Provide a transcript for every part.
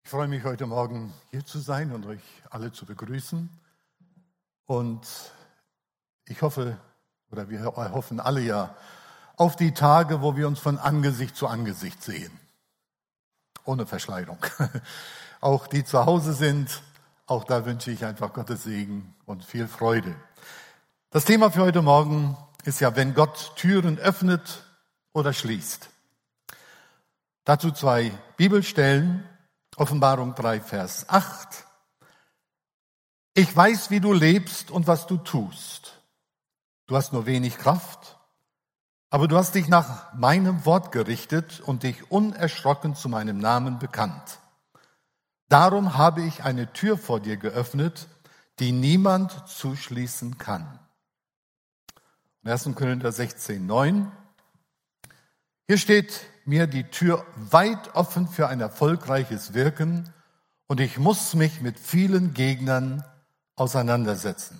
Ich freue mich, heute Morgen hier zu sein und euch alle zu begrüßen. Und ich hoffe, oder wir hoffen alle ja, auf die Tage, wo wir uns von Angesicht zu Angesicht sehen. Ohne Verschleierung. Auch die zu Hause sind, auch da wünsche ich einfach Gottes Segen und viel Freude. Das Thema für heute Morgen ist ja, wenn Gott Türen öffnet oder schließt. Dazu 2 Bibelstellen. Offenbarung 3, Vers 8. Ich weiß, wie du lebst und was du tust. Du hast nur wenig Kraft, aber du hast dich nach meinem Wort gerichtet und dich unerschrocken zu meinem Namen bekannt. Darum habe ich eine Tür vor dir geöffnet, die niemand zuschließen kann. 1. Korinther 16, 9. Hier steht mir die Tür weit offen für ein erfolgreiches Wirken und ich muss mich mit vielen Gegnern auseinandersetzen.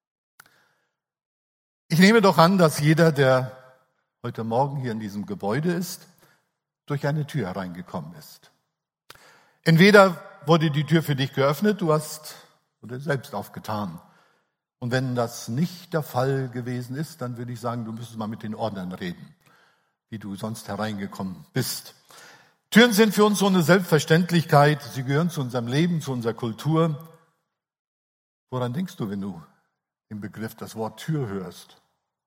Ich nehme doch an, dass jeder, der heute Morgen hier in diesem Gebäude ist, durch eine Tür hereingekommen ist. Entweder wurde die Tür für dich geöffnet, du hast oder selbst aufgetan. Und wenn das nicht der Fall gewesen ist, dann würde ich sagen, du müsstest mal mit den Ordnern reden, wie du sonst hereingekommen bist. Türen sind für uns so eine Selbstverständlichkeit. Sie gehören zu unserem Leben, zu unserer Kultur. Woran denkst du, wenn du im Begriff das Wort Tür hörst?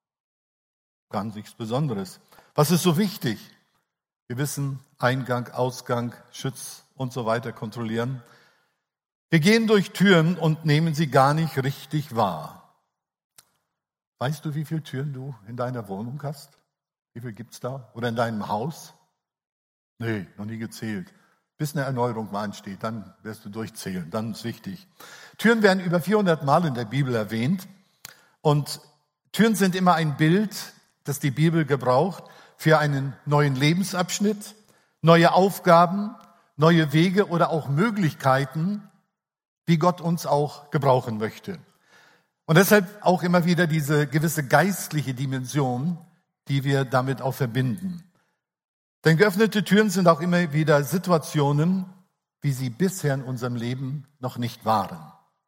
Gar nichts Besonderes. Was ist so wichtig? Wir wissen, Eingang, Ausgang, Schutz und so weiter kontrollieren. Wir gehen durch Türen und nehmen sie gar nicht richtig wahr. Weißt du, wie viele Türen du in deiner Wohnung hast? Wie viel gibt's da? Oder in deinem Haus? Nee, noch nie gezählt. Bis eine Erneuerung mal ansteht, dann wirst du durchzählen, dann ist wichtig. Türen werden über 400 Mal in der Bibel erwähnt. Und Türen sind immer ein Bild, das die Bibel gebraucht für einen neuen Lebensabschnitt, neue Aufgaben, neue Wege oder auch Möglichkeiten, wie Gott uns auch gebrauchen möchte. Und deshalb auch immer wieder diese gewisse geistliche Dimension, die wir damit auch verbinden. Denn geöffnete Türen sind auch immer wieder Situationen, wie sie bisher in unserem Leben noch nicht waren.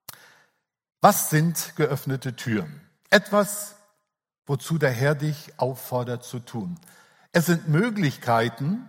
Was sind geöffnete Türen? Etwas, wozu der Herr dich auffordert zu tun. Es sind Möglichkeiten,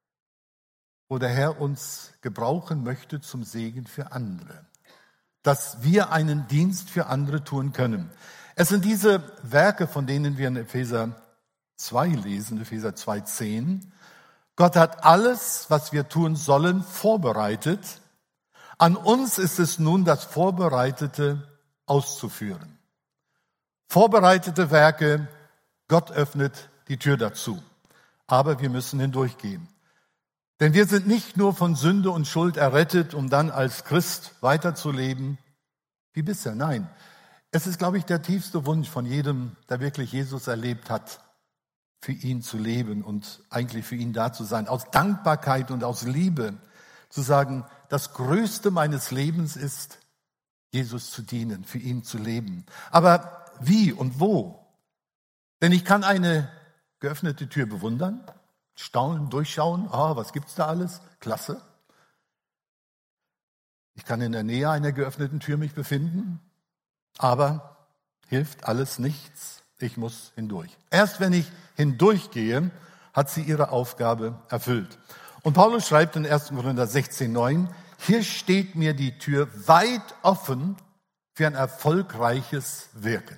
wo der Herr uns gebrauchen möchte zum Segen für andere. Dass wir einen Dienst für andere tun können. Es sind diese Werke, von denen wir in Epheser 2 lesen, Epheser 2,10. Gott hat alles, was wir tun sollen, vorbereitet. An uns ist es nun, das Vorbereitete auszuführen. Vorbereitete Werke, Gott öffnet die Tür dazu. Aber wir müssen hindurchgehen. Denn wir sind nicht nur von Sünde und Schuld errettet, um dann als Christ weiterzuleben wie bisher. Nein, es ist, glaube ich, der tiefste Wunsch von jedem, der wirklich Jesus erlebt hat, für ihn zu leben und eigentlich für ihn da zu sein. Aus Dankbarkeit und aus Liebe zu sagen, das Größte meines Lebens ist, Jesus zu dienen, für ihn zu leben. Aber wie und wo? Denn ich kann eine geöffnete Tür bewundern, staunen, durchschauen. Was gibt's da alles? Klasse. Ich kann in der Nähe einer geöffneten Tür mich befinden, aber hilft alles nichts. Ich muss hindurch. Erst wenn ich hindurchgehe, hat sie ihre Aufgabe erfüllt. Und Paulus schreibt in 1. Korinther 16,9, hier steht mir die Tür weit offen für ein erfolgreiches Wirken.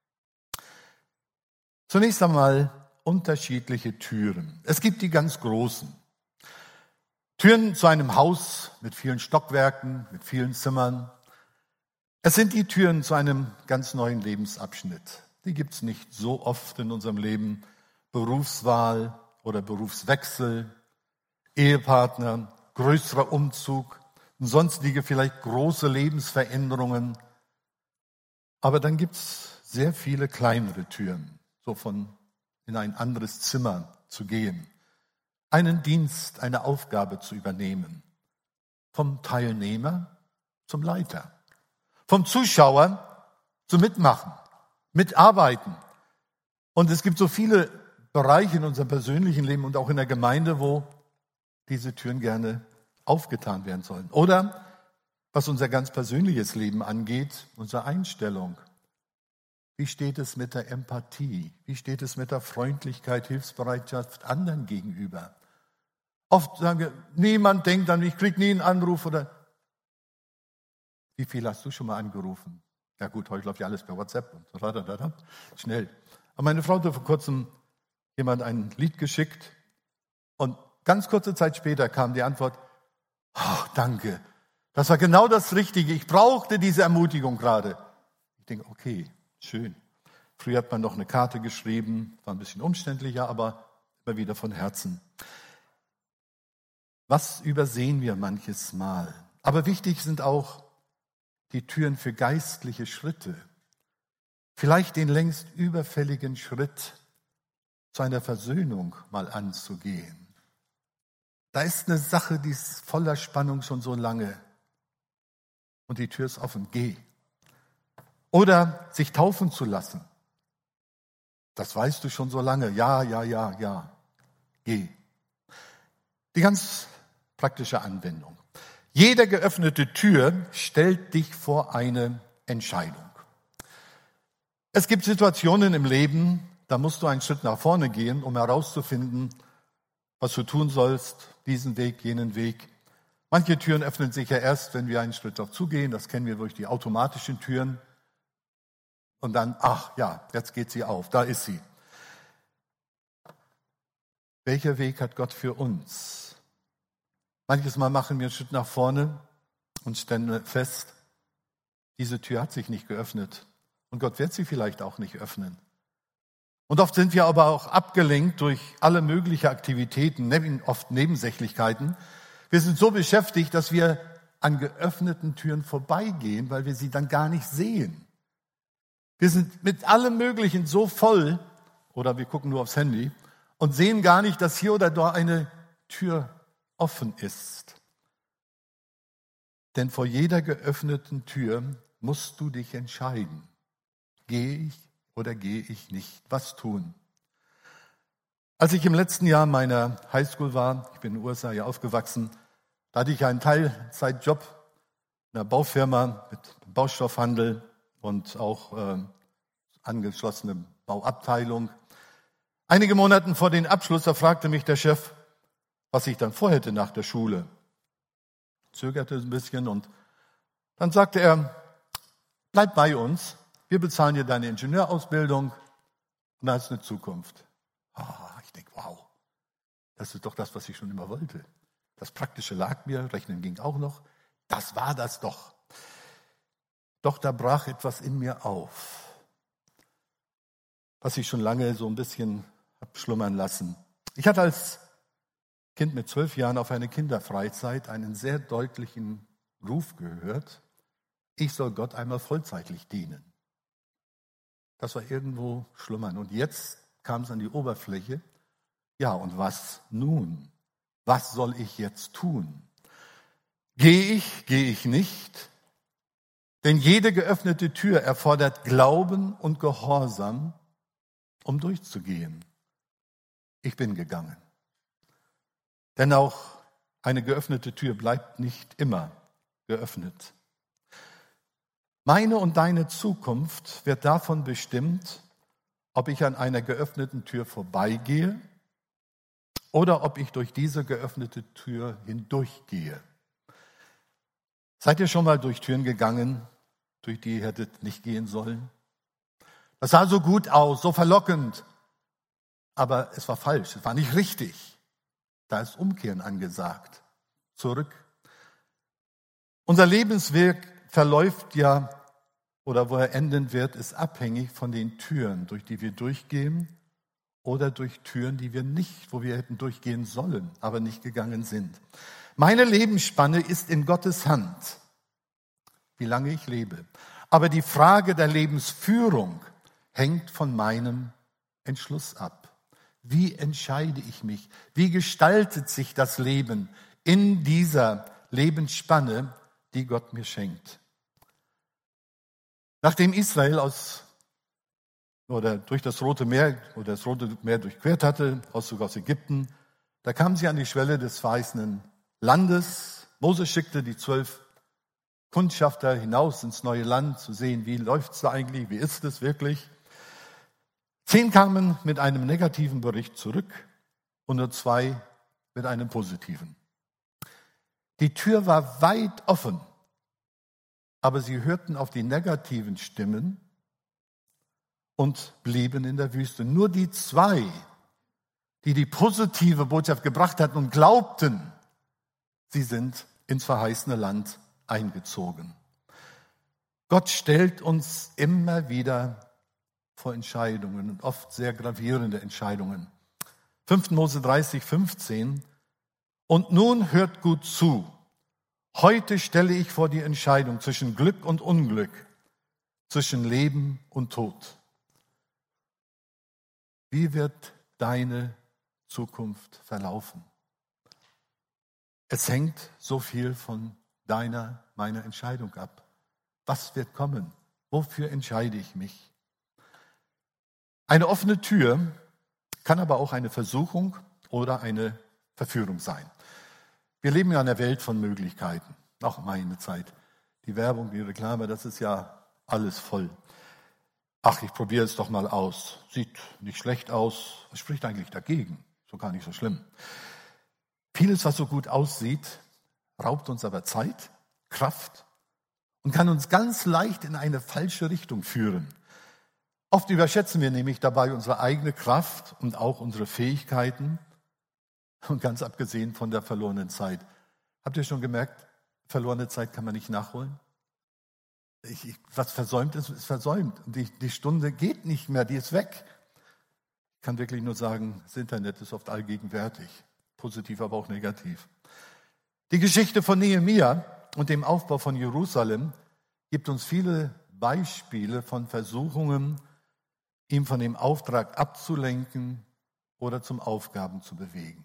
Zunächst einmal unterschiedliche Türen. Es gibt die ganz großen. Türen zu einem Haus mit vielen Stockwerken, mit vielen Zimmern. Es sind die Türen zu einem ganz neuen Lebensabschnitt. Die gibt's nicht so oft in unserem Leben. Berufswahl oder Berufswechsel, Ehepartner, größerer Umzug und sonstige vielleicht große Lebensveränderungen. Aber dann gibt's sehr viele kleinere Türen, so von in ein anderes Zimmer zu gehen, einen Dienst, eine Aufgabe zu übernehmen, vom Teilnehmer zum Leiter, vom Zuschauer zum Mitmachen, mitarbeiten. Und es gibt so viele Bereiche in unserem persönlichen Leben und auch in der Gemeinde, wo diese Türen gerne aufgetan werden sollen. Oder was unser ganz persönliches Leben angeht, unsere Einstellung. Wie steht es mit der Empathie? Wie steht es mit der Freundlichkeit, Hilfsbereitschaft anderen gegenüber? Oft sagen wir, niemand denkt an mich, ich kriege nie einen Anruf. Oder wie viel hast du schon mal angerufen? Ja gut, heute läuft ja alles per WhatsApp und so, schnell. Aber meine Frau hat vor kurzem jemand ein Lied geschickt und ganz kurze Zeit später kam die Antwort, oh, danke, das war genau das Richtige, ich brauchte diese Ermutigung gerade. Ich denke, okay, schön. Früher hat man noch eine Karte geschrieben, war ein bisschen umständlicher, aber immer wieder von Herzen. Was übersehen wir manches Mal? Aber wichtig sind auch die Türen für geistliche Schritte. Vielleicht den längst überfälligen Schritt zu einer Versöhnung mal anzugehen. Da ist eine Sache, die ist voller Spannung schon so lange. Und die Tür ist offen. Geh. Oder sich taufen zu lassen. Das weißt du schon so lange. Ja. Geh. Die ganz praktische Anwendung. Jede geöffnete Tür stellt dich vor eine Entscheidung. Es gibt Situationen im Leben, da musst du einen Schritt nach vorne gehen, um herauszufinden, was du tun sollst, diesen Weg, jenen Weg. Manche Türen öffnen sich ja erst, wenn wir einen Schritt darauf zugehen. Das kennen wir durch die automatischen Türen. Und dann, ach ja, jetzt geht sie auf, da ist sie. Welcher Weg hat Gott für uns? Manches Mal machen wir einen Schritt nach vorne und stellen fest, diese Tür hat sich nicht geöffnet. Und Gott wird sie vielleicht auch nicht öffnen. Und oft sind wir aber auch abgelenkt durch alle möglichen Aktivitäten, oft Nebensächlichkeiten. Wir sind so beschäftigt, dass wir an geöffneten Türen vorbeigehen, weil wir sie dann gar nicht sehen. Wir sind mit allem Möglichen so voll, oder wir gucken nur aufs Handy, und sehen gar nicht, dass hier oder da eine Tür offen ist. Denn vor jeder geöffneten Tür musst du dich entscheiden. Gehe ich oder gehe ich nicht? Was tun? Als ich im letzten Jahr meiner Highschool war, ich bin in den USA hier aufgewachsen, da hatte ich einen Teilzeitjob in einer Baufirma mit Baustoffhandel und auch angeschlossene Bauabteilung. Einige Monate vor dem Abschluss, da fragte mich der Chef, was ich dann vorhätte nach der Schule. Zögerte ein bisschen und dann sagte er, bleib bei uns, wir bezahlen dir deine Ingenieurausbildung und da hast du eine Zukunft. Ich denke, wow, das ist doch das, was ich schon immer wollte. Das Praktische lag mir, Rechnen ging auch noch. Das war das doch. Doch da brach etwas in mir auf, was ich schon lange so ein bisschen habe schlummern lassen. Ich hatte als Kind mit 12 Jahren auf einer Kinderfreizeit einen sehr deutlichen Ruf gehört, ich soll Gott einmal vollzeitlich dienen. Das war irgendwo schlummern. Und jetzt kam es an die Oberfläche. Ja, und was nun? Was soll ich jetzt tun? Gehe ich nicht? Denn jede geöffnete Tür erfordert Glauben und Gehorsam, um durchzugehen. Ich bin gegangen. Denn auch eine geöffnete Tür bleibt nicht immer geöffnet. Meine und deine Zukunft wird davon bestimmt, ob ich an einer geöffneten Tür vorbeigehe oder ob ich durch diese geöffnete Tür hindurchgehe. Seid ihr schon mal durch Türen gegangen, durch die ihr hättet nicht gehen sollen? Das sah so gut aus, so verlockend, aber es war falsch, es war nicht richtig. Da ist Umkehren angesagt. Zurück. Unser Lebensweg verläuft ja, oder wo er enden wird, ist abhängig von den Türen, durch die wir durchgehen oder durch Türen, die wir nicht, wo wir hätten durchgehen sollen, aber nicht gegangen sind. Meine Lebensspanne ist in Gottes Hand, wie lange ich lebe. Aber die Frage der Lebensführung hängt von meinem Entschluss ab. Wie entscheide ich mich? Wie gestaltet sich das Leben in dieser Lebensspanne, die Gott mir schenkt? Nachdem Israel durch das Rote Meer durchquert hatte, Auszug aus Ägypten, da kamen sie an die Schwelle des verheißenen Landes, Mose schickte die 12 Kundschafter hinaus ins neue Land, zu sehen, wie läuft's da eigentlich, wie ist es wirklich. 10 kamen mit einem negativen Bericht zurück und nur 2 mit einem positiven. Die Tür war weit offen, aber sie hörten auf die negativen Stimmen und blieben in der Wüste. Nur die 2, die die positive Botschaft gebracht hatten und glaubten, sie sind ins verheißene Land eingezogen. Gott stellt uns immer wieder vor Entscheidungen und oft sehr gravierende Entscheidungen. 5. Mose 30,15: Und nun hört gut zu. Heute stelle ich vor die Entscheidung zwischen Glück und Unglück, zwischen Leben und Tod. Wie wird deine Zukunft verlaufen? Es hängt so viel von meiner Entscheidung ab. Was wird kommen? Wofür entscheide ich mich? Eine offene Tür kann aber auch eine Versuchung oder eine Verführung sein. Wir leben ja in einer Welt von Möglichkeiten. Auch meine Zeit. Die Werbung, die Reklame, das ist ja alles voll. Ach, ich probiere es doch mal aus. Sieht nicht schlecht aus. Was spricht eigentlich dagegen? So gar nicht so schlimm. Vieles, was so gut aussieht, raubt uns aber Zeit, Kraft und kann uns ganz leicht in eine falsche Richtung führen. Oft überschätzen wir nämlich dabei unsere eigene Kraft und auch unsere Fähigkeiten und ganz abgesehen von der verlorenen Zeit. Habt ihr schon gemerkt, verlorene Zeit kann man nicht nachholen? Was versäumt ist, ist versäumt. Und die Stunde geht nicht mehr, die ist weg. Ich kann wirklich nur sagen, das Internet ist oft allgegenwärtig. Positiv, aber auch negativ. Die Geschichte von Nehemia und dem Aufbau von Jerusalem gibt uns viele Beispiele von Versuchungen, ihn von dem Auftrag abzulenken oder zum Aufgaben zu bewegen.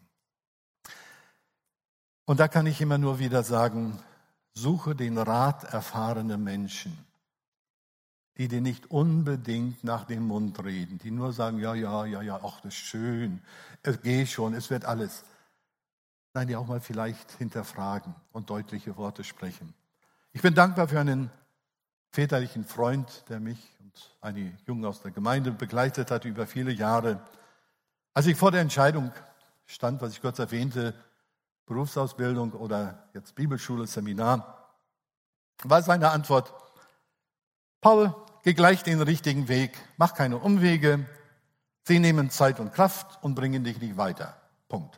Und da kann ich immer nur wieder sagen, suche den Rat erfahrener Menschen, die dir nicht unbedingt nach dem Mund reden, die nur sagen, ja, ach, das ist schön, geh schon, es wird alles. Nein, die auch mal vielleicht hinterfragen und deutliche Worte sprechen. Ich bin dankbar für einen väterlichen Freund, der mich und einige Jungen aus der Gemeinde begleitet hat über viele Jahre. Als ich vor der Entscheidung stand, was ich kurz erwähnte, Berufsausbildung oder jetzt Bibelschule, Seminar, war seine Antwort: Paul, geh gleich den richtigen Weg, mach keine Umwege, sie nehmen Zeit und Kraft und bringen dich nicht weiter. Punkt.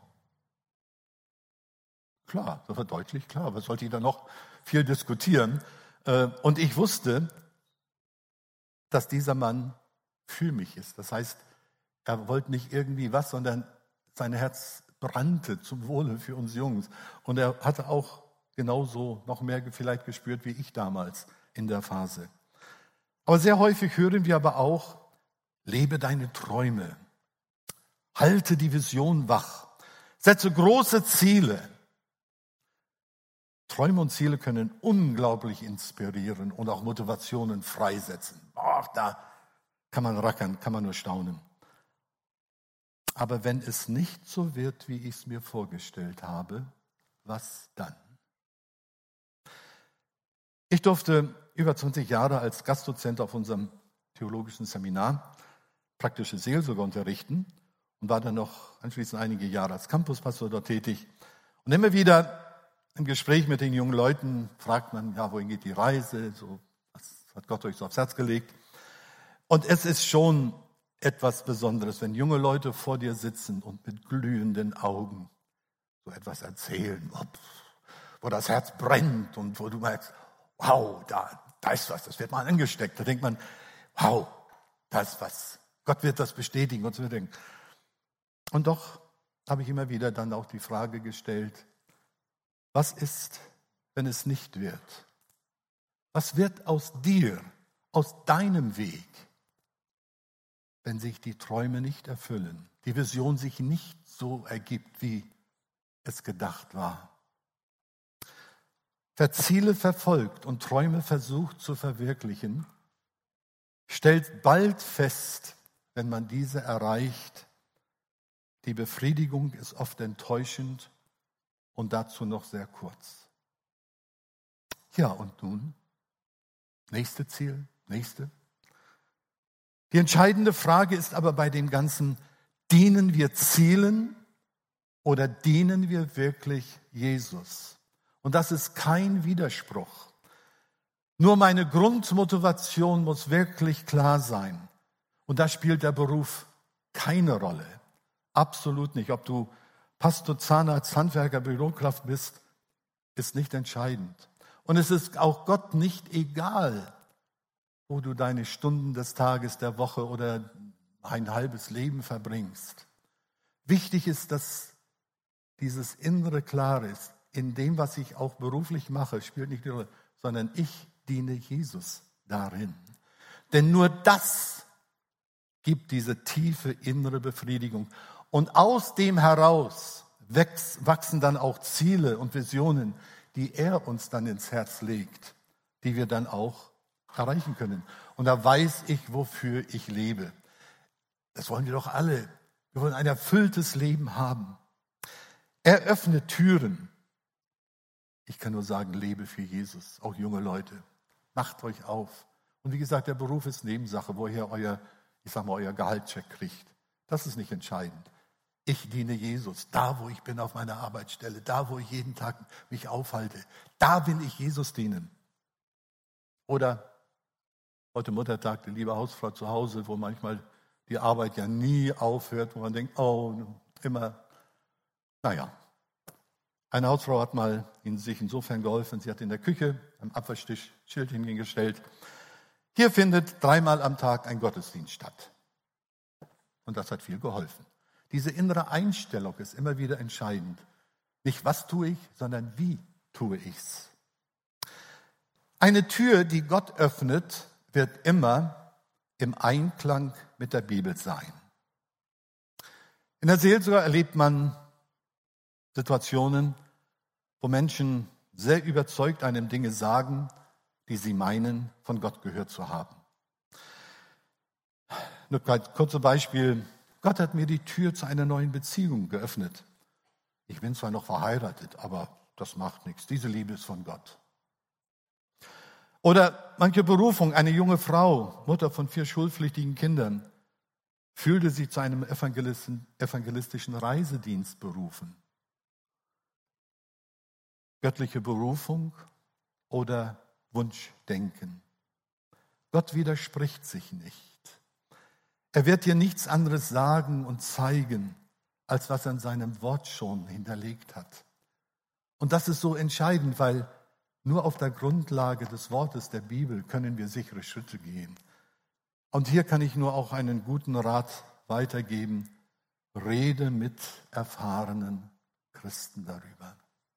Klar, das war deutlich klar, was sollte ich da noch viel diskutieren? Und ich wusste, dass dieser Mann für mich ist. Das heißt, er wollte nicht irgendwie was, sondern sein Herz brannte zum Wohle für uns Jungs. Und er hatte auch genauso noch mehr vielleicht gespürt wie ich damals in der Phase. Aber sehr häufig hören wir aber auch, lebe deine Träume, halte die Vision wach, setze große Ziele. Träume und Ziele können unglaublich inspirieren und auch Motivationen freisetzen. Ach, da kann man rackern, kann man nur staunen. Aber wenn es nicht so wird, wie ich es mir vorgestellt habe, was dann? Ich durfte über 20 Jahre als Gastdozent auf unserem theologischen Seminar praktische Seelsorge unterrichten und war dann noch anschließend einige Jahre als Campuspastor dort tätig. Und immer wieder im Gespräch mit den jungen Leuten fragt man, ja, wohin geht die Reise? So, was hat Gott euch so aufs Herz gelegt? Und es ist schon etwas Besonderes, wenn junge Leute vor dir sitzen und mit glühenden Augen so etwas erzählen, wo das Herz brennt und wo du merkst, wow, da ist was, das wird mal angesteckt. Da denkt man, wow, da ist was. Gott wird das bestätigen und so weiter. Und doch habe ich immer wieder dann auch die Frage gestellt, was ist, wenn es nicht wird? Was wird aus dir, aus deinem Weg, wenn sich die Träume nicht erfüllen, die Vision sich nicht so ergibt, wie es gedacht war? Wer Ziele verfolgt und Träume versucht zu verwirklichen, stellt bald fest, wenn man diese erreicht, die Befriedigung ist oft enttäuschend und dazu noch sehr kurz. Ja, und nun? Nächste Ziel, nächste. Die entscheidende Frage ist aber bei dem Ganzen, dienen wir Zielen oder dienen wir wirklich Jesus? Und das ist kein Widerspruch. Nur meine Grundmotivation muss wirklich klar sein. Und da spielt der Beruf keine Rolle. Absolut nicht. Ob du Pastor, Zahnarzt, Handwerker, Bürokraft bist, ist nicht entscheidend. Und es ist auch Gott nicht egal, wo du deine Stunden des Tages, der Woche oder ein halbes Leben verbringst. Wichtig ist, dass dieses Innere klar ist. In dem, was ich auch beruflich mache, spielt nicht die Rolle, sondern ich diene Jesus darin. Denn nur das gibt diese tiefe innere Befriedigung. Und aus dem heraus wachsen dann auch Ziele und Visionen, die er uns dann ins Herz legt, die wir dann auch erreichen können. Und da weiß ich, wofür ich lebe. Das wollen wir doch alle. Wir wollen ein erfülltes Leben haben. Er öffnet Türen. Ich kann nur sagen, lebe für Jesus, auch junge Leute. Macht euch auf. Und wie gesagt, der Beruf ist Nebensache, wo ihr euer Gehaltscheck kriegt. Das ist nicht entscheidend. Ich diene Jesus, da wo ich bin auf meiner Arbeitsstelle, da wo ich jeden Tag mich aufhalte. Da will ich Jesus dienen. Oder heute Muttertag, die liebe Hausfrau zu Hause, wo manchmal die Arbeit ja nie aufhört, wo man denkt, oh, immer, naja. Eine Hausfrau hat mal sich insofern geholfen, sie hat in der Küche am Abwaschtisch Schildchen hingestellt. Hier findet 3-mal am Tag ein Gottesdienst statt. Und das hat viel geholfen. Diese innere Einstellung ist immer wieder entscheidend. Nicht was tue ich, sondern wie tue ich's. Eine Tür, die Gott öffnet, wird immer im Einklang mit der Bibel sein. In der Seelsorge erlebt man Situationen, wo Menschen sehr überzeugt einem Dinge sagen, die sie meinen, von Gott gehört zu haben. Nur ein kurzes Beispiel. Gott hat mir die Tür zu einer neuen Beziehung geöffnet. Ich bin zwar noch verheiratet, aber das macht nichts. Diese Liebe ist von Gott. Oder manche Berufung, eine junge Frau, Mutter von 4 schulpflichtigen Kindern, fühlte sich zu einem evangelistischen Reisedienst berufen. Göttliche Berufung oder Wunschdenken. Gott widerspricht sich nicht. Er wird dir nichts anderes sagen und zeigen, als was er in seinem Wort schon hinterlegt hat. Und das ist so entscheidend, weil nur auf der Grundlage des Wortes der Bibel können wir sichere Schritte gehen. Und hier kann ich nur auch einen guten Rat weitergeben. Rede mit erfahrenen Christen darüber.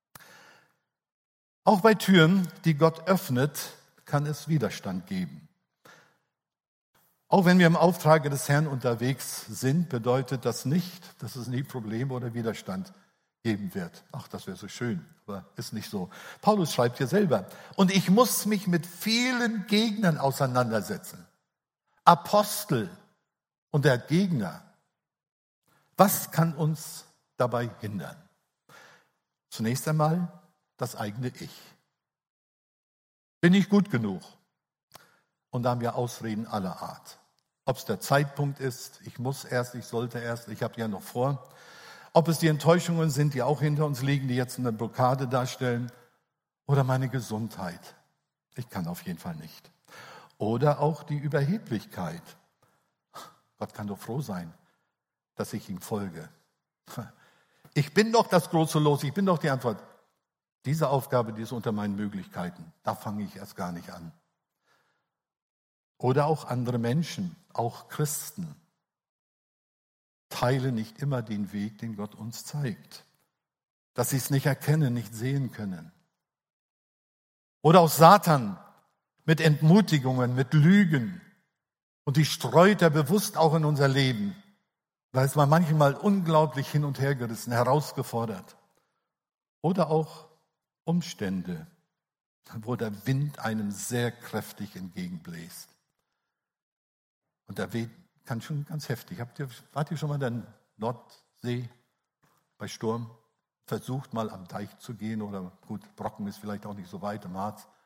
Auch bei Türen, die Gott öffnet, kann es Widerstand geben. Auch wenn wir im Auftrage des Herrn unterwegs sind, bedeutet das nicht, dass es nie Probleme oder Widerstand geben wird. Ach, das wäre so schön, aber ist nicht so. Paulus schreibt hier selber, und ich muss mich mit vielen Gegnern auseinandersetzen. Apostel und der Gegner. Was kann uns dabei hindern? Zunächst einmal das eigene Ich. Bin ich gut genug? Und da haben wir Ausreden aller Art. Ob es der Zeitpunkt ist, ich muss erst, ich sollte erst, ich habe ja noch vor. Ob es die Enttäuschungen sind, die auch hinter uns liegen, die jetzt eine Blockade darstellen. Oder meine Gesundheit. Ich kann auf jeden Fall nicht. Oder auch die Überheblichkeit. Gott kann doch froh sein, dass ich ihm folge. Ich bin doch das große Los, ich bin doch die Antwort. Diese Aufgabe, die ist unter meinen Möglichkeiten. Da fange ich erst gar nicht an. Oder auch andere Menschen, auch Christen, teilen nicht immer den Weg, den Gott uns zeigt. Dass sie es nicht erkennen, nicht sehen können. Oder auch Satan mit Entmutigungen, mit Lügen. Und die streut er bewusst auch in unser Leben. Da ist man manchmal unglaublich hin und her gerissen, herausgefordert. Oder auch Umstände, wo der Wind einem sehr kräftig entgegenbläst. Und der Wind kann schon ganz heftig. Wart ihr schon mal in der Nordsee bei Sturm? Versucht mal am Deich zu gehen oder gut, Brocken ist vielleicht auch nicht so weit im Harz.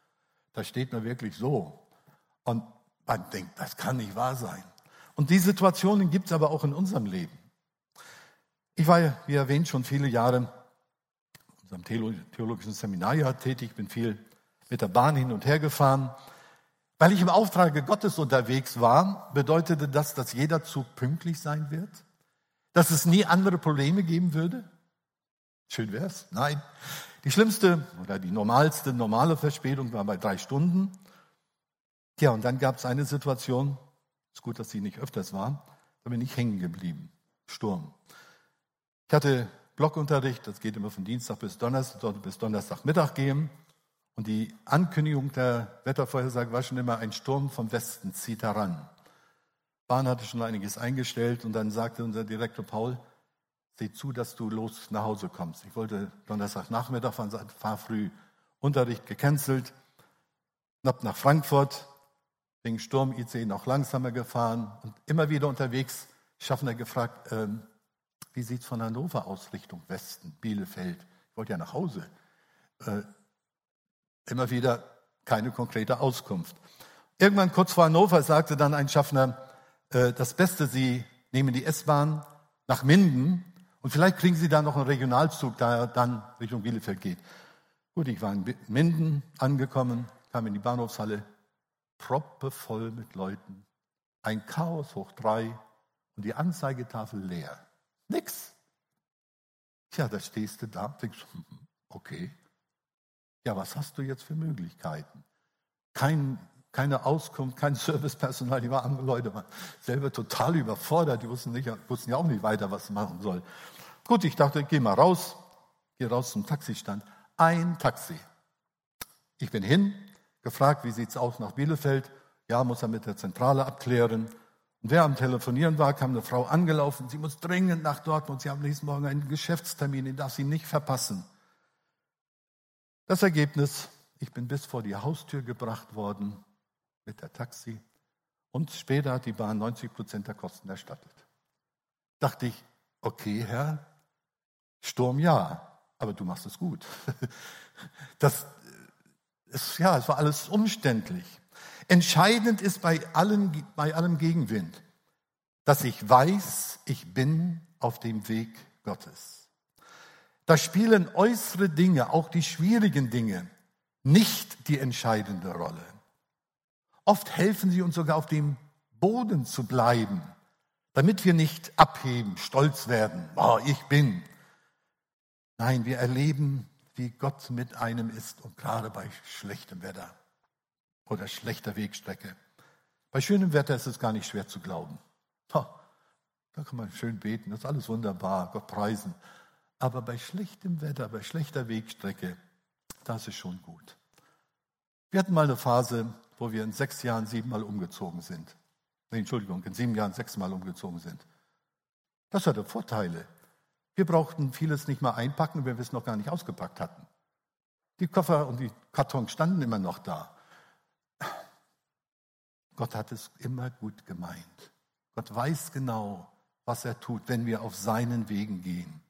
das steht mir wirklich so. Und man denkt, das kann nicht wahr sein. Und die Situationen gibt es aber auch in unserem Leben. Ich war, wie erwähnt, schon viele Jahre in unserem theologischen Seminarjahr tätig, bin viel mit der Bahn hin und her gefahren. Weil ich im Auftrage Gottes unterwegs war, bedeutete das, dass jeder Zug pünktlich sein wird, dass es nie andere Probleme geben würde. Schön wär's. Nein. Die schlimmste oder die normale Verspätung war bei 3 Stunden. Ja, und dann gab es eine Situation, ist gut, dass sie nicht öfters war, da bin ich hängen geblieben. Sturm. Ich hatte Blockunterricht, das geht immer von Dienstag bis Donnerstagmittag gehen. Und die Ankündigung der Wettervorhersage war schon immer, ein Sturm vom Westen zieht heran. Bahn hatte schon einiges eingestellt und dann sagte unser Direktor Paul, sieh zu, dass du los nach Hause kommst. Ich wollte Donnerstagnachmittag fahren, fahr früh. Unterricht gecancelt, knapp nach Frankfurt, wegen Sturm IC noch langsamer gefahren und immer wieder unterwegs, Schaffner gefragt, wie sieht es von Hannover aus Richtung Westen, Bielefeld? Ich wollte ja nach Hause. Immer wieder keine konkrete Auskunft. Irgendwann kurz vor Hannover sagte dann ein Schaffner, das Beste, Sie nehmen die S-Bahn nach Minden und vielleicht kriegen Sie da noch einen Regionalzug, da er dann Richtung Bielefeld geht. Gut, ich war in Minden angekommen, kam in die Bahnhofshalle, proppevoll mit Leuten, ein Chaos hoch 3 und die Anzeigetafel leer. Nix. Tja, da stehst du da und denkst, okay. Ja, was hast du jetzt für Möglichkeiten? Keine Auskunft, kein Servicepersonal, die waren Leute waren selber total überfordert, die wussten ja auch nicht weiter, was sie machen sollen. Gut, ich dachte, geh raus zum Taxistand. Ein Taxi. Ich bin hin, gefragt, wie sieht's aus nach Bielefeld? Ja, muss er mit der Zentrale abklären. Und wer am Telefonieren war, kam eine Frau angelaufen, sie muss dringend nach Dortmund, sie haben nächsten Morgen einen Geschäftstermin, den darf sie nicht verpassen. Das Ergebnis, ich bin bis vor die Haustür gebracht worden mit der Taxi und später hat die Bahn 90% der Kosten erstattet. Dachte ich, okay, Herr, Sturm ja, aber du machst es gut. Es war alles umständlich. Entscheidend ist bei allem Gegenwind, dass ich weiß, ich bin auf dem Weg Gottes. Da spielen äußere Dinge, auch die schwierigen Dinge, nicht die entscheidende Rolle. Oft helfen sie uns sogar auf dem Boden zu bleiben, damit wir nicht abheben, stolz werden. Ich bin. Nein, wir erleben, wie Gott mit einem ist und gerade bei schlechtem Wetter oder schlechter Wegstrecke. Bei schönem Wetter ist es gar nicht schwer zu glauben. Da kann man schön beten, das ist alles wunderbar, Gott preisen. Aber bei schlechtem Wetter, bei schlechter Wegstrecke, das ist schon gut. Wir hatten mal eine Phase, wo wir in 6 Jahren 7 Mal umgezogen sind. In 7 Jahren 6 Mal umgezogen sind. Das hatte Vorteile. Wir brauchten vieles nicht mal einpacken, wenn wir es noch gar nicht ausgepackt hatten. Die Koffer und die Kartons standen immer noch da. Gott hat es immer gut gemeint. Gott weiß genau, was er tut, wenn wir auf seinen Wegen gehen.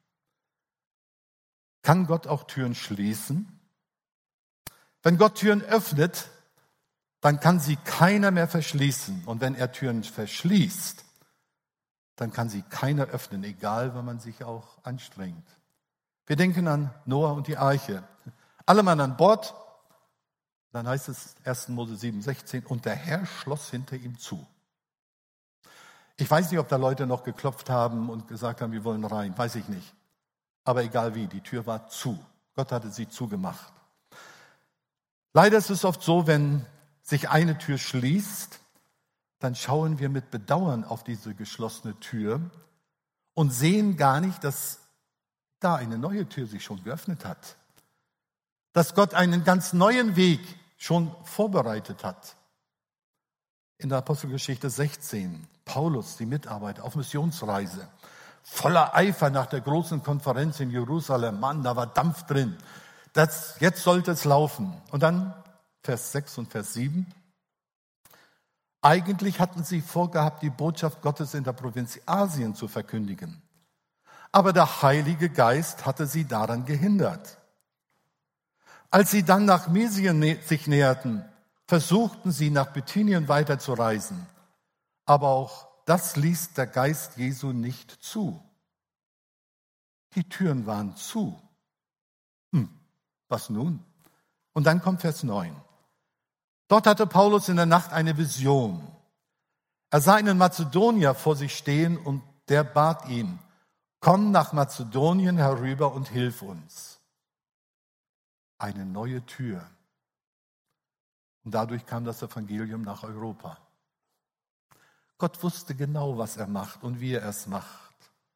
Kann Gott auch Türen schließen? Wenn Gott Türen öffnet, dann kann sie keiner mehr verschließen. Und wenn er Türen verschließt, dann kann sie keiner öffnen, egal, wenn man sich auch anstrengt. Wir denken an Noah und die Arche. Alle Mann an Bord. Dann heißt es 1. Mose 7,16, und der Herr schloss hinter ihm zu. Ich weiß nicht, ob da Leute noch geklopft haben und gesagt haben, wir wollen rein. Weiß ich nicht. Aber egal wie, die Tür war zu. Gott hatte sie zugemacht. Leider ist es oft so, wenn sich eine Tür schließt, dann schauen wir mit Bedauern auf diese geschlossene Tür und sehen gar nicht, dass da eine neue Tür sich schon geöffnet hat. Dass Gott einen ganz neuen Weg schon vorbereitet hat. In der Apostelgeschichte 16, Paulus, die Mitarbeiter auf Missionsreise, voller Eifer nach der großen Konferenz in Jerusalem. Mann, da war Dampf drin. Jetzt sollte es laufen. Und dann Vers 6 und Vers 7. Eigentlich hatten sie vorgehabt, die Botschaft Gottes in der Provinz Asien zu verkündigen. Aber der Heilige Geist hatte sie daran gehindert. Als sie dann nach Mysien sich näherten, versuchten sie nach Bithynien weiterzureisen. Aber auch das ließ der Geist Jesu nicht zu. Die Türen waren zu. Was nun? Und dann kommt Vers 9. Dort hatte Paulus in der Nacht eine Vision. Er sah einen Mazedonier vor sich stehen und der bat ihn, komm nach Mazedonien herüber und hilf uns. Eine neue Tür. Und dadurch kam das Evangelium nach Europa. Gott wusste genau, was er macht und wie er es macht.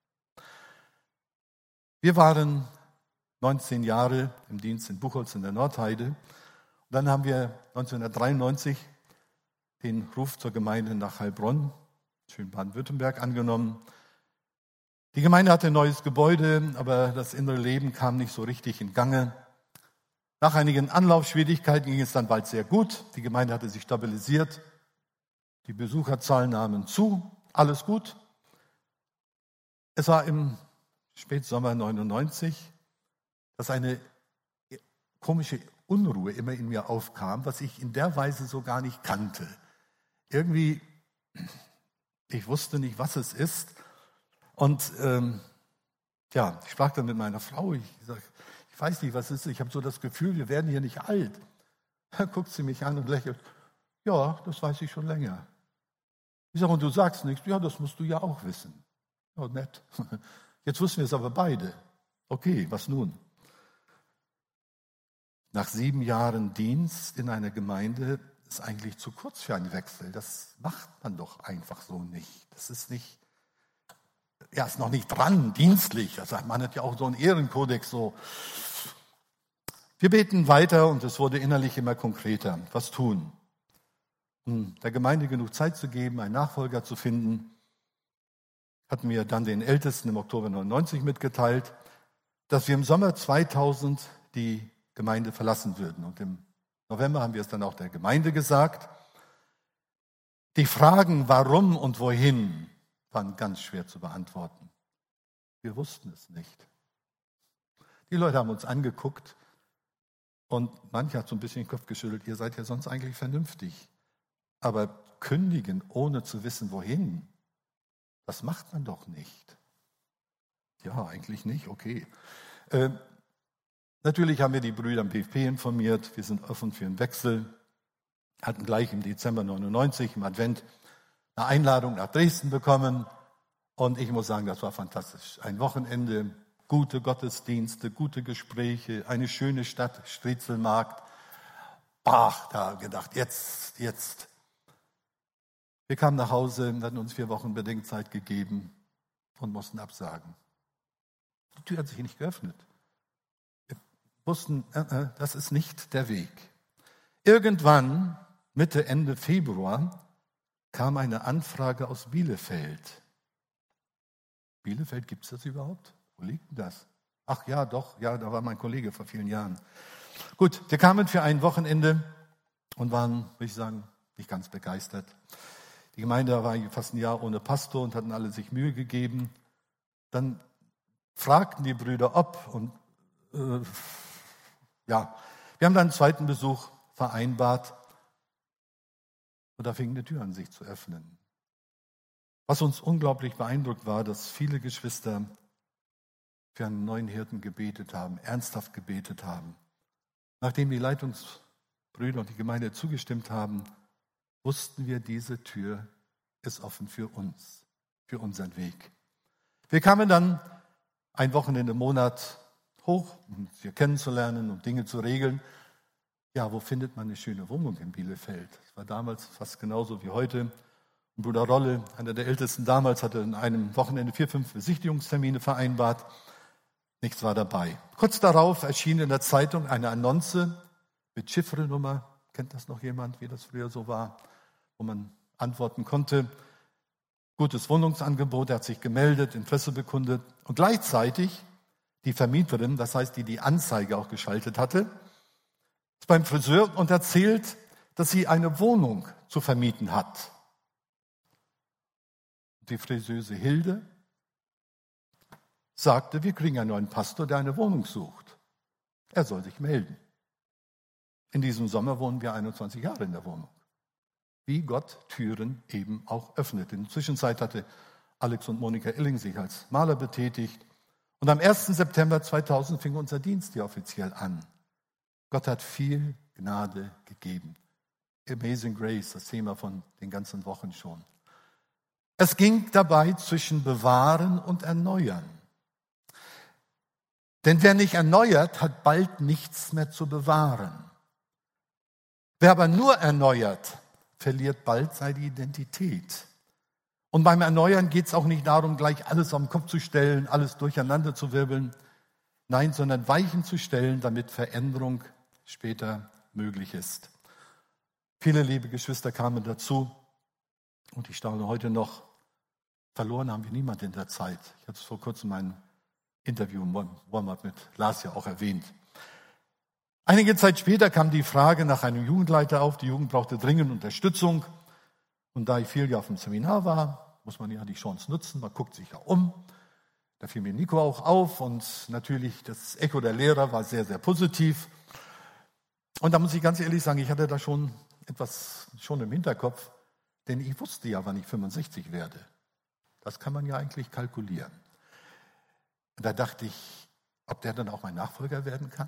Wir waren 19 Jahre im Dienst in Buchholz in der Nordheide. Und dann haben wir 1993 den Ruf zur Gemeinde nach Heilbronn, schön Baden-Württemberg, angenommen. Die Gemeinde hatte ein neues Gebäude, aber das innere Leben kam nicht so richtig in Gange. Nach einigen Anlaufschwierigkeiten ging es dann bald sehr gut. Die Gemeinde hatte sich stabilisiert. Die Besucherzahlen nahmen zu. Alles gut. Es war im Spätsommer 99, dass eine komische Unruhe immer in mir aufkam, was ich in der Weise so gar nicht kannte. Irgendwie, ich wusste nicht, was es ist. Und ich sprach dann mit meiner Frau. Ich sage, ich weiß nicht, was es ist. Ich habe so das Gefühl, wir werden hier nicht alt. Da guckt sie mich an und lächelt. Ja, das weiß ich schon länger. Ich sage, und du sagst nichts? Ja, das musst du ja auch wissen. Ja, nett. Jetzt wussten wir es aber beide. Okay, was nun? Nach 7 Jahren Dienst in einer Gemeinde ist eigentlich zu kurz für einen Wechsel. Das macht man doch einfach so nicht. Das ist nicht, ist noch nicht dran, dienstlich. Also man hat ja auch so einen Ehrenkodex. So. Wir beten weiter und es wurde innerlich immer konkreter. Was tun? Der Gemeinde genug Zeit zu geben, einen Nachfolger zu finden, hatten wir dann den Ältesten im Oktober 99 mitgeteilt, dass wir im Sommer 2000 die Gemeinde verlassen würden. Und im November haben wir es dann auch der Gemeinde gesagt. Die Fragen, warum und wohin, waren ganz schwer zu beantworten. Wir wussten es nicht. Die Leute haben uns angeguckt und mancher hat so ein bisschen den Kopf geschüttelt, ihr seid ja sonst eigentlich vernünftig. Aber kündigen, ohne zu wissen, wohin, das macht man doch nicht. Ja, eigentlich nicht, okay. Natürlich haben wir die Brüder am PFP informiert, wir sind offen für einen Wechsel, hatten gleich im Dezember 99 im Advent eine Einladung nach Dresden bekommen und ich muss sagen, das war fantastisch. Ein Wochenende, gute Gottesdienste, gute Gespräche, eine schöne Stadt, Striezelmarkt. Da haben wir gedacht, jetzt. Wir kamen nach Hause, hatten uns 4 Wochen Bedenkzeit gegeben und mussten absagen. Die Tür hat sich nicht geöffnet. Wir wussten, das ist nicht der Weg. Irgendwann, Mitte, Ende Februar, kam eine Anfrage aus Bielefeld. Bielefeld, gibt es das überhaupt? Wo liegt denn das? Ach ja, doch, ja, da war mein Kollege vor vielen Jahren. Gut, wir kamen für ein Wochenende und waren, würde ich sagen, nicht ganz begeistert. Die Gemeinde war fast ein Jahr ohne Pastor und hatten alle sich Mühe gegeben. Dann fragten die Brüder ob und wir haben dann einen zweiten Besuch vereinbart und da fing eine Tür an, sich zu öffnen. Was uns unglaublich beeindruckt war, dass viele Geschwister für einen neuen Hirten gebetet haben, ernsthaft gebetet haben. Nachdem die Leitungsbrüder und die Gemeinde zugestimmt haben, wussten wir, diese Tür ist offen für uns, für unseren Weg. Wir kamen dann ein Wochenende im Monat hoch, um sie kennenzulernen und Dinge zu regeln. Ja, wo findet man eine schöne Wohnung in Bielefeld? Das war damals fast genauso wie heute. Und Bruder Rolle, einer der Ältesten damals, hatte in einem Wochenende 4, 5 Besichtigungstermine vereinbart. Nichts war dabei. Kurz darauf erschien in der Zeitung eine Annonce mit Chiffrenummer. Kennt das noch jemand, wie das früher so war? Wo man antworten konnte. Gutes Wohnungsangebot, er hat sich gemeldet, Interesse bekundet. Und gleichzeitig die Vermieterin, das heißt, die Anzeige auch geschaltet hatte, ist beim Friseur und erzählt, dass sie eine Wohnung zu vermieten hat. Die Friseuse Hilde sagte, wir kriegen einen neuen Pastor, der eine Wohnung sucht. Er soll sich melden. In diesem Sommer wohnen wir 21 Jahre in der Wohnung. Wie Gott Türen eben auch öffnet. In der Zwischenzeit hatte Alex und Monika Illing sich als Maler betätigt. Und am 1. September 2000 fing unser Dienst hier offiziell an. Gott hat viel Gnade gegeben. Amazing Grace, das Thema von den ganzen Wochen schon. Es ging dabei zwischen bewahren und erneuern. Denn wer nicht erneuert, hat bald nichts mehr zu bewahren. Wer aber nur erneuert, verliert bald seine Identität. Und beim Erneuern geht es auch nicht darum, gleich alles am Kopf zu stellen, alles durcheinander zu wirbeln. Nein, sondern Weichen zu stellen, damit Veränderung später möglich ist. Viele liebe Geschwister kamen dazu und ich staune heute noch, verloren haben wir niemanden in der Zeit. Ich habe es vor kurzem in meinem Interview im Warm-up mit Lars ja auch erwähnt. Einige Zeit später kam die Frage nach einem Jugendleiter auf. Die Jugend brauchte dringend Unterstützung. Und da ich viel Jahr auf dem Seminar war, muss man ja die Chance nutzen. Man guckt sich ja um. Da fiel mir Nico auch auf. Und natürlich das Echo der Lehrer war sehr, sehr positiv. Und da muss ich ganz ehrlich sagen, ich hatte da schon etwas im Hinterkopf. Denn ich wusste ja, wann ich 65 werde. Das kann man ja eigentlich kalkulieren. Und da dachte ich, ob der dann auch mein Nachfolger werden kann.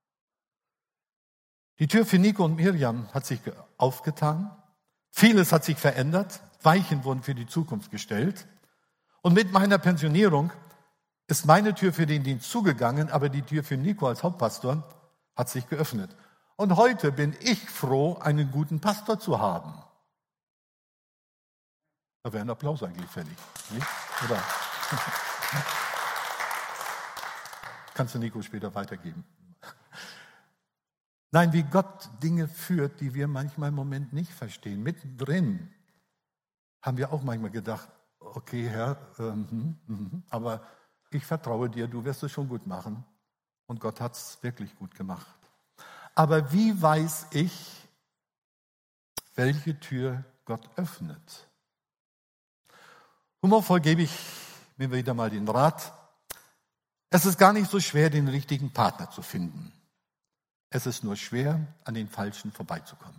Die Tür für Nico und Miriam hat sich aufgetan. Vieles hat sich verändert. Weichen wurden für die Zukunft gestellt. Und mit meiner Pensionierung ist meine Tür für den Dienst zugegangen, aber die Tür für Nico als Hauptpastor hat sich geöffnet. Und heute bin ich froh, einen guten Pastor zu haben. Da wäre ein Applaus eigentlich fällig, nicht? Oder? Kannst du Nico später weitergeben. Nein, wie Gott Dinge führt, die wir manchmal im Moment nicht verstehen. Mittendrin haben wir auch manchmal gedacht, okay, Herr, aber ich vertraue dir, du wirst es schon gut machen. Und Gott hat es wirklich gut gemacht. Aber wie weiß ich, welche Tür Gott öffnet? Humorvoll gebe ich mir wieder mal den Rat. Es ist gar nicht so schwer, den richtigen Partner zu finden. Es ist nur schwer, an den Falschen vorbeizukommen.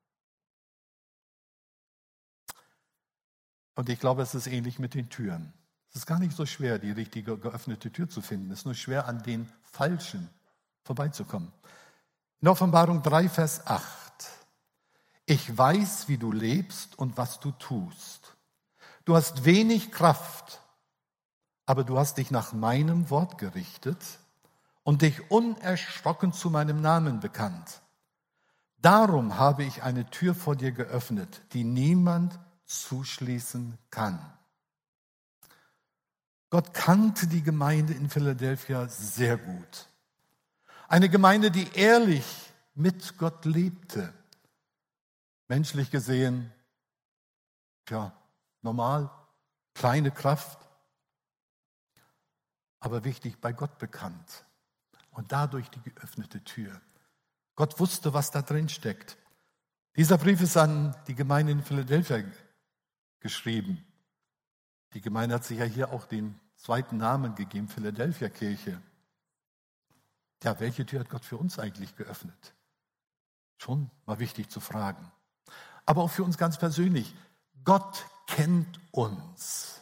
Und ich glaube, es ist ähnlich mit den Türen. Es ist gar nicht so schwer, die richtige geöffnete Tür zu finden. Es ist nur schwer, an den Falschen vorbeizukommen. In Offenbarung 3, Vers 8. Ich weiß, wie du lebst und was du tust. Du hast wenig Kraft, aber du hast dich nach meinem Wort gerichtet und dich unerschrocken zu meinem Namen bekannt. Darum habe ich eine Tür vor dir geöffnet, die niemand zuschließen kann. Gott kannte die Gemeinde in Philadelphia sehr gut. Eine Gemeinde, die ehrlich mit Gott lebte. Menschlich gesehen, normal, kleine Kraft, aber wichtig, bei Gott bekannt. Und dadurch die geöffnete Tür. Gott wusste, was da drin steckt. Dieser Brief ist an die Gemeinde in Philadelphia geschrieben. Die Gemeinde hat sich ja hier auch den zweiten Namen gegeben, Philadelphia Kirche. Ja, welche Tür hat Gott für uns eigentlich geöffnet? Schon mal wichtig zu fragen. Aber auch für uns ganz persönlich. Gott kennt uns.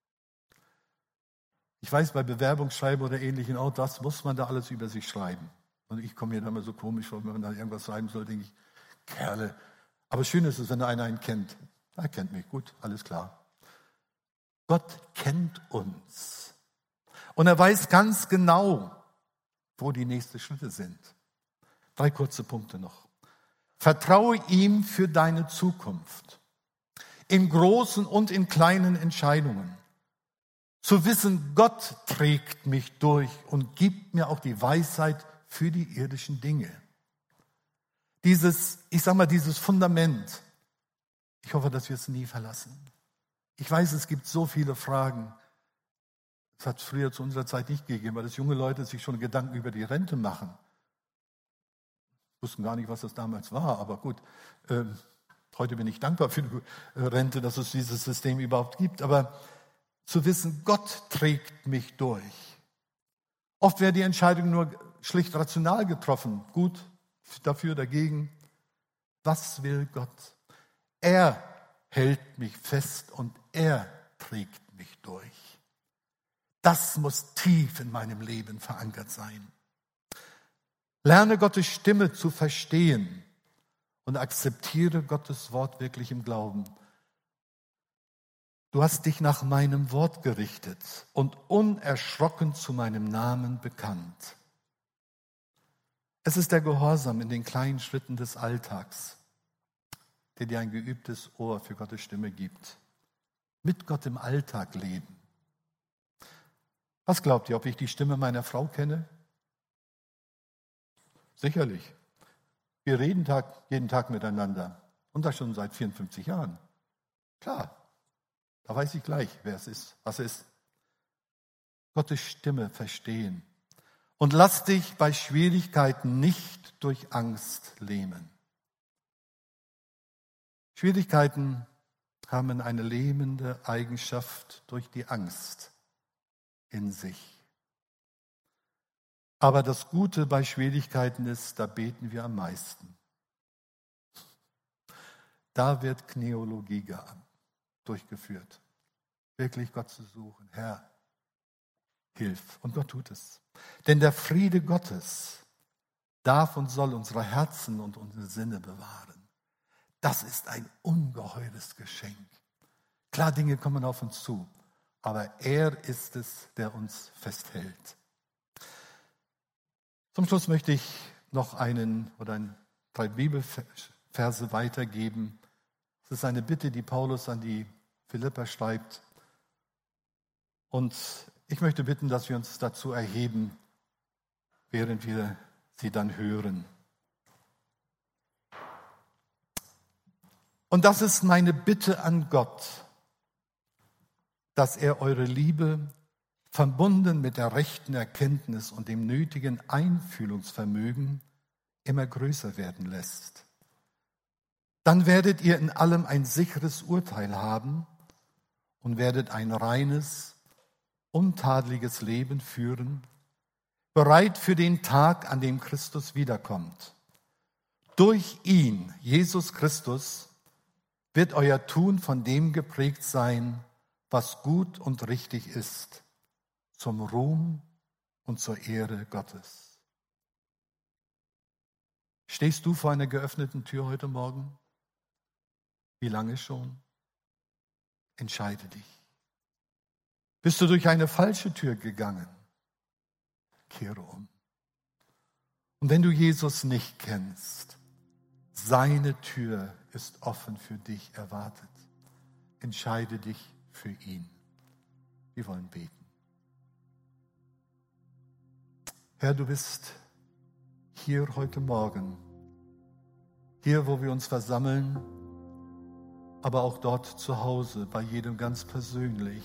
Ich weiß, bei Bewerbungsschreiben oder Ähnlichem, auch das muss man da alles über sich schreiben. Und ich komme mir da immer so komisch vor, wenn man da irgendwas schreiben soll, denke ich, Kerle. Aber schön ist es, wenn einer einen kennt. Er kennt mich, gut, alles klar. Gott kennt uns. Und er weiß ganz genau, wo die nächsten Schritte sind. 3 kurze Punkte noch. Vertraue ihm für deine Zukunft. In großen und in kleinen Entscheidungen. Zu wissen, Gott trägt mich durch und gibt mir auch die Weisheit für die irdischen Dinge. Dieses Fundament. Ich hoffe, dass wir es nie verlassen. Ich weiß, es gibt so viele Fragen. Es hat früher zu unserer Zeit nicht gegeben, weil das junge Leute sich schon Gedanken über die Rente machen. Wussten gar nicht, was das damals war, aber gut. Heute bin ich dankbar für die Rente, dass es dieses System überhaupt gibt. Aber zu wissen, Gott trägt mich durch. Oft wäre die Entscheidung nur schlicht rational getroffen. Gut, dafür, dagegen. Was will Gott? Er hält mich fest und er trägt mich durch. Das muss tief in meinem Leben verankert sein. Lerne Gottes Stimme zu verstehen und akzeptiere Gottes Wort wirklich im Glauben. Du hast dich nach meinem Wort gerichtet und unerschrocken zu meinem Namen bekannt. Es ist der Gehorsam in den kleinen Schritten des Alltags, der dir ein geübtes Ohr für Gottes Stimme gibt. Mit Gott im Alltag leben. Was glaubt ihr, ob ich die Stimme meiner Frau kenne? Sicherlich. Wir reden jeden Tag miteinander. Und das schon seit 54 Jahren. Klar, da weiß ich gleich, wer es ist, was es ist. Gottes Stimme verstehen. Und lass dich bei Schwierigkeiten nicht durch Angst lähmen. Schwierigkeiten haben eine lähmende Eigenschaft durch die Angst in sich. Aber das Gute bei Schwierigkeiten ist, da beten wir am meisten. Da wird Kneologie durchgeführt. Wirklich Gott zu suchen. Herr, hilf. Und Gott tut es. Denn der Friede Gottes darf und soll unsere Herzen und unsere Sinne bewahren. Das ist ein ungeheures Geschenk. Klar, Dinge kommen auf uns zu, aber er ist es, der uns festhält. Zum Schluss möchte ich noch drei Bibelverse weitergeben. Es ist eine Bitte, die Paulus an die Philipper schreibt. Und ich möchte bitten, dass wir uns dazu erheben, während wir sie dann hören. Und das ist meine Bitte an Gott, dass er eure Liebe, verbunden mit der rechten Erkenntnis und dem nötigen Einfühlungsvermögen, immer größer werden lässt. Dann werdet ihr in allem ein sicheres Urteil haben und werdet ein reines, untadeliges Leben führen, bereit für den Tag, an dem Christus wiederkommt. Durch ihn, Jesus Christus, wird euer Tun von dem geprägt sein, was gut und richtig ist, zum Ruhm und zur Ehre Gottes. Stehst du vor einer geöffneten Tür heute Morgen? Wie lange schon? Entscheide dich. Bist du durch eine falsche Tür gegangen? Kehre um. Und wenn du Jesus nicht kennst, seine Tür ist offen für dich erwartet. Entscheide dich für ihn. Wir wollen beten. Herr, du bist hier heute Morgen, hier, wo wir uns versammeln, aber auch dort zu Hause, bei jedem ganz persönlich.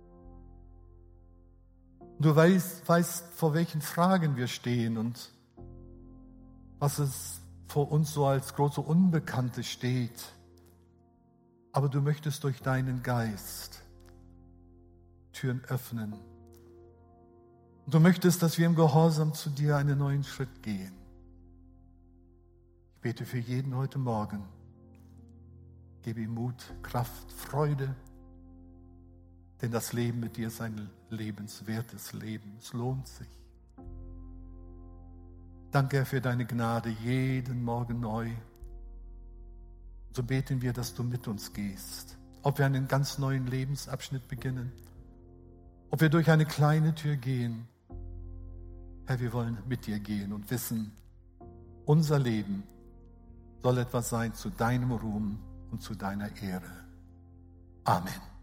Du weißt, vor welchen Fragen wir stehen und was es vor uns so als große Unbekannte steht. Aber du möchtest durch deinen Geist Türen öffnen. Und du möchtest, dass wir im Gehorsam zu dir einen neuen Schritt gehen. Ich bete für jeden heute Morgen. Gebe ihm Mut, Kraft, Freude. Denn das Leben mit dir ist ein lebenswertes Leben. Es lohnt sich. Danke, Herr, für deine Gnade jeden Morgen neu. So beten wir, dass du mit uns gehst. Ob wir einen ganz neuen Lebensabschnitt beginnen, ob wir durch eine kleine Tür gehen. Herr, wir wollen mit dir gehen und wissen, unser Leben soll etwas sein zu deinem Ruhm und zu deiner Ehre. Amen.